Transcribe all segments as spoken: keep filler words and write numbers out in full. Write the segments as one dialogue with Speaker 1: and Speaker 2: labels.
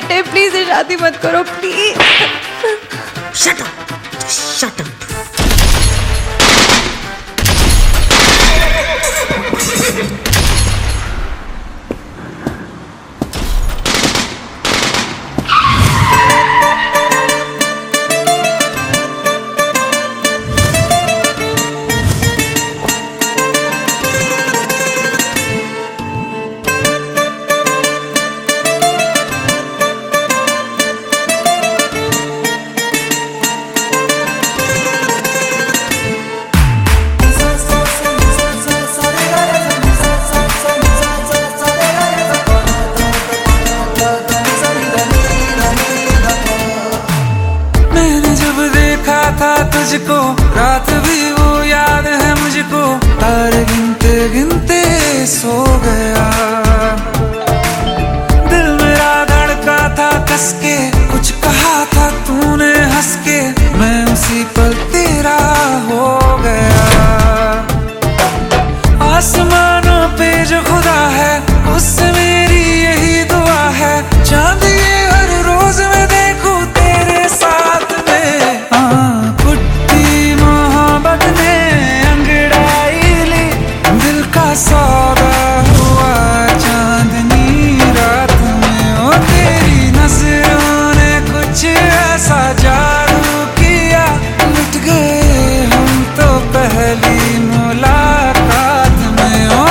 Speaker 1: Late है, please ये शादी मत करो please.
Speaker 2: Shut up, shut up.
Speaker 3: था तुझको रात भी वो याद है मुझको, तारे गिनते गिनते सो गया। दिल मेरा धड़का था कस के, कुछ कहा था तूने हंस के, मैं उसी पल तेरा हो गया। आसमानों पे जो खुदा है उससे मेरी यही दुआ है, चांद ये हर रोज मैं देखूं तेरे साथ में। सौदा हुआ चांदनी रात में, ओ तेरी नजरों ने कुछ ऐसा जादू किया, लुट गए हम तो पहली मुलाकात में। ओ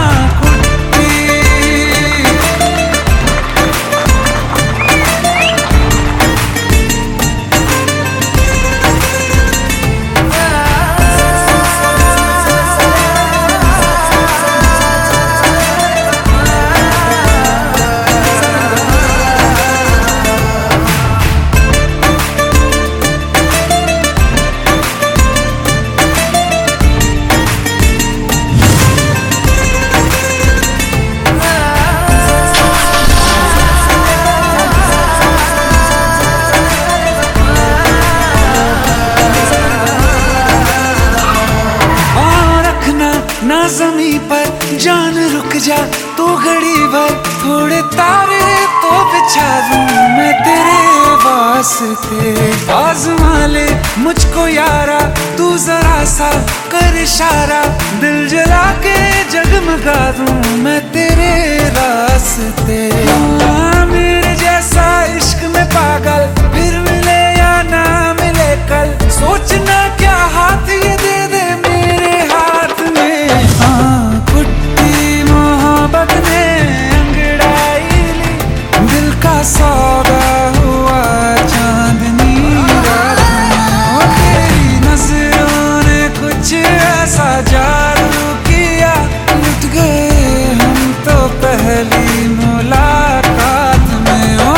Speaker 3: ना ज़मीं पर जान रुक जा तू घड़ी भर, थोड़े तारे तो बिछा दूं मैं तेरे वास्ते। आज़मा ले मुझको यारा तू जरा सा कर इशारा, दिल जला के जगमगा दूं मैं तेरे रास्ते। मेरे जैसा इश्क में पागल फिर मिले या ना मिले कल, सोचना क्या हाथ ये दे दे मेरे हाथ में। हाँ कुट्टी मोहब्बत ने अंगड़ाई ली, दिल का सौदा हुआ चांदनी रात में, तेरी नजरों ने कुछ ऐसा जादू किया, लुट गए हम तो पहली मुलाकात में। ओ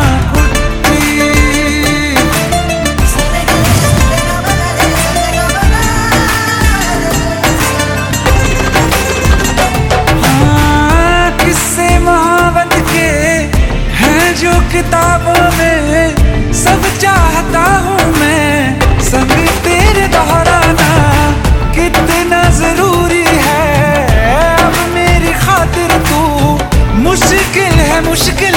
Speaker 3: किताबों में सब चाहता हूँ मैं, संग तेरे दोहराना कितना जरूरी है, अब मेरी खातिर तू मुश्किल है मुश्किल